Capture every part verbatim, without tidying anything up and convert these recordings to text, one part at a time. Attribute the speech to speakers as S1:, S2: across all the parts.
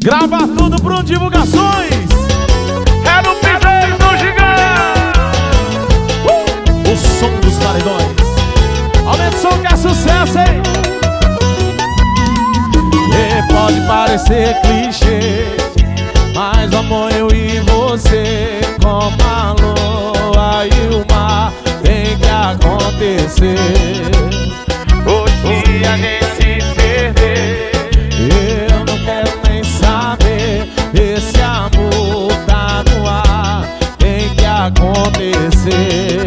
S1: Grava tudo pro Divulgações.
S2: É no piseiro do gigante.
S1: uh! O som dos paredões. Aumenta o som que é sucesso, hein? E pode parecer clichê, mas o amor, eu e você, como a lua e o mar, tem que acontecer.
S2: Hoje a gente se perder,
S1: eu não quero nem saber. Esse amor tá no ar, tem que acontecer.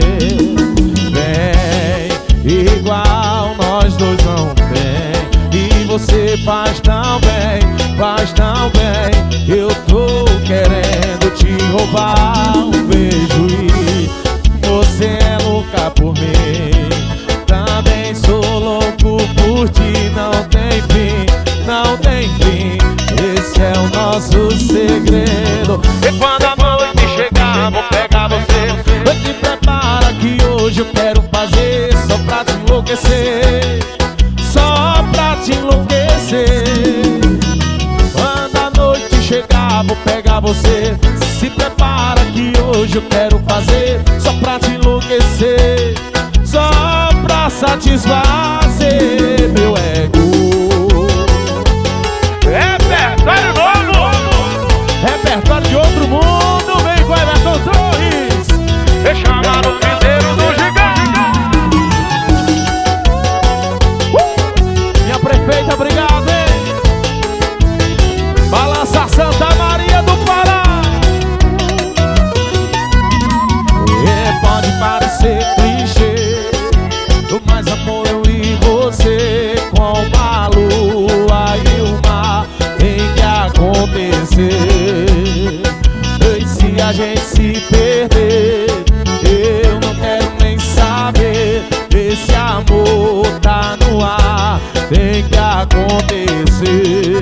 S1: Vem, igual nós dois não tem. E você faz tão bem, faz tão bem. Eu tô querendo te roubar um beijo e você é louca por mim. Também sou louco por ti, não tem fim, não tem fim. Esse é o nosso segredo.
S2: e quando a noite chegar, vou pegar você.
S1: Mas se prepara que hoje eu quero fazer só pra te enlouquecer, só pra te enlouquecer. Quando a noite chegar, vou pegar você. Se prepara que hoje eu quero fazer só pra te enlouquecer, só pra satisfazer meu ego.
S2: Repertório novo,
S1: Repertório de outro mundo, vem com Everton Torres.
S2: e chama no piseiro do gigante.
S1: uh! Minha prefeita, obrigado, hein? Balança Santa Maria do Pará. E pode parecer clichê, mas amor, eu e você, como a lua e o mar, tem que acontecer. E se a gente se perder, eu não quero nem saber. Esse amor tá no ar, tem que acontecer.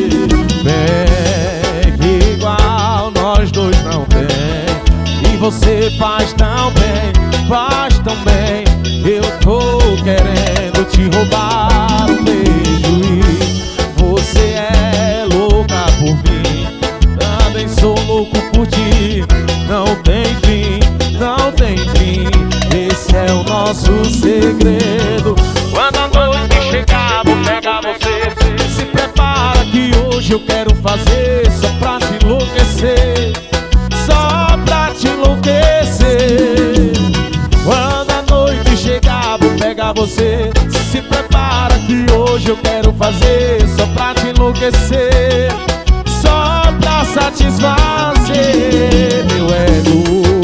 S1: Bem, que igual nós dois não tem. E você faz tão bem, faz tão bem. Eu tô querendo te roubar um beijo e você é louca por mim. Também sou louco por ti, não tem fim, não tem fim. Esse é o nosso segredo.
S2: Quando a noite chegar, vou pegar você.
S1: Se prepara que hoje eu quero fazer só pra te enlouquecer, só pra te enlouquecer. Quando a noite chegar, vou pegar você. Se prepara que hoje eu quero fazer só pra te enlouquecer, só pra satisfazer meu ego.